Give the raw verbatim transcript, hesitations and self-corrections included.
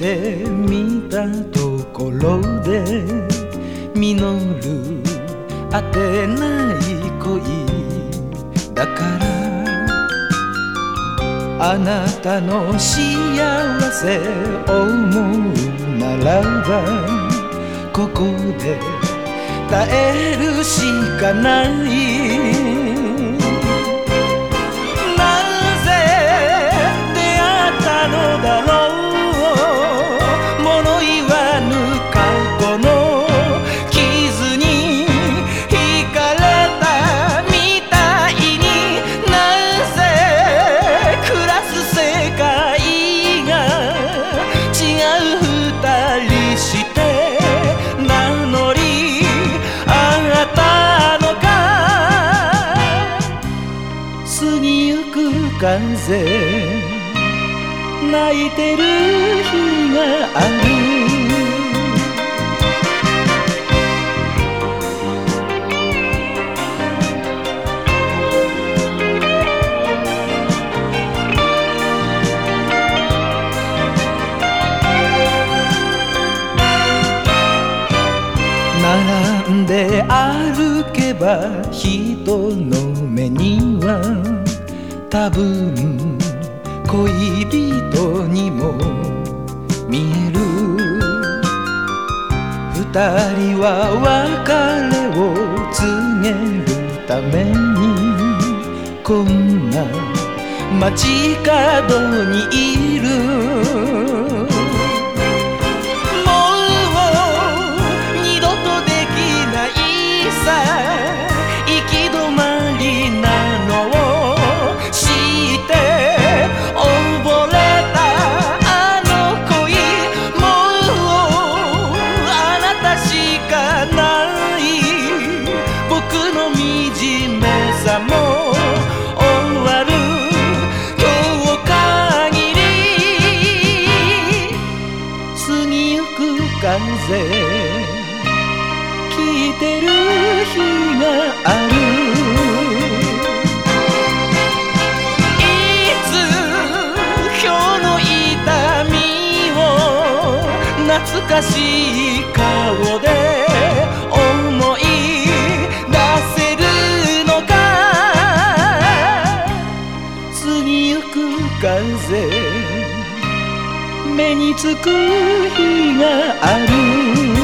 してみたところで実る果てない恋だから、あなたの幸せを思うならばここで耐えるしかない。過ぎゆく風泣いてる日がある。並んで歩けば人の目には多分恋人にも見える。二人は別れを告げるためにこんな街角にいる。風聞いてる日がある。いつ今日の痛みを懐かしい顔で思い出せるのか。過ぎゆく風目につく日がある。